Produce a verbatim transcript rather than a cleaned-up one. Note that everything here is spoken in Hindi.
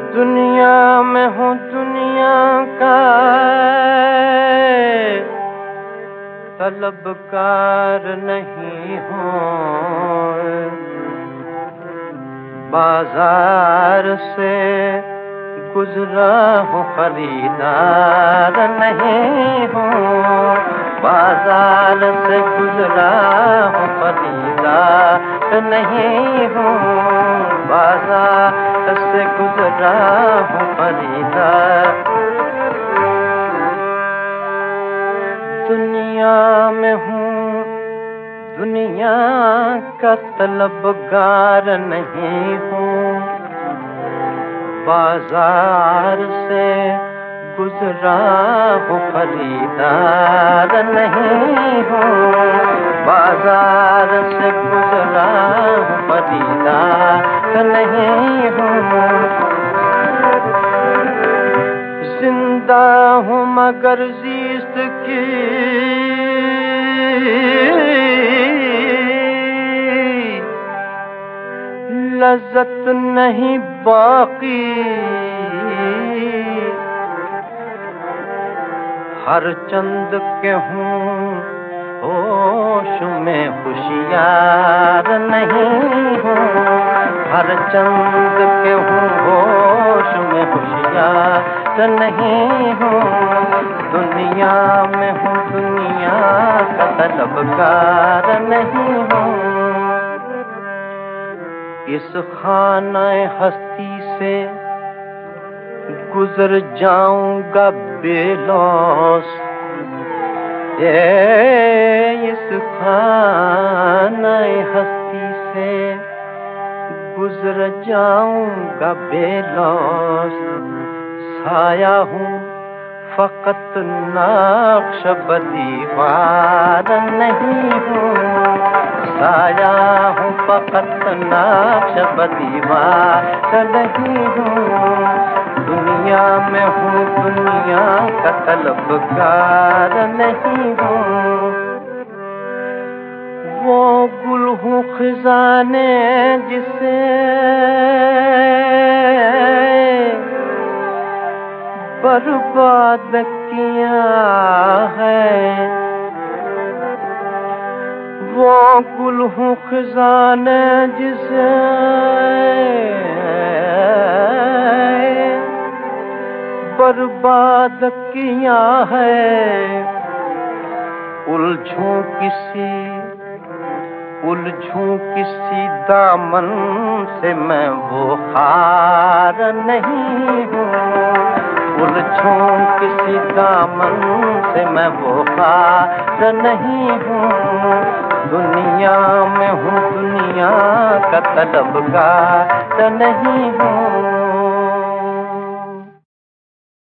दुनिया में हूँ दुनिया का तलबगार नहीं हूँ, बाजार से गुजरा हूँ खरीदार नहीं हूँ, बाजार से गुजरा हूँ खरीदार नहीं हूँ, बाजार से गुजरा हूँ खरीदार। दुनिया में हूँ दुनिया का तलबगार नहीं हूँ, बाजार से गुजरा हूँ खरीदार नहीं हूँ, बाजार से गुजरा हूँ खरीदार नहीं हूँ। जिंदा हूँ मगर ज़ीस्त की लज़्ज़त नहीं बाकी, हर चंद के हूँ होश में होशियार नहीं हूँ, हर चंद के हूँ होश में होशियार नहीं हूँ। दुनिया में हूँ दुनिया का तलबगार नहीं हूँ, इस खाने हस्ती से गुजर जाऊंगा बेलौस, ये इस खाने हस्ती से गुजर जाऊंगा बेलौस। साया हूँ फकत नक्श बदीवार नहीं हूँ, साया हूँ फकत नक्श बदीवार नहीं हूँ। दुनिया में हूँ दुनिया का तलबगार नहीं हूँ, वो गुल हूँ खजाने जिसे बर्बाद किया है, वो गुल हूँ खजाने जिसे बर्बाद किया है। उलझूं किसी उलझूं किसी दामन से मैं वो हार नहीं हूँ, उलझूं किसी दामन से मैं वो हार नहीं हूँ। दुनिया में हूँ दुनिया का तलबगार नहीं हूँ।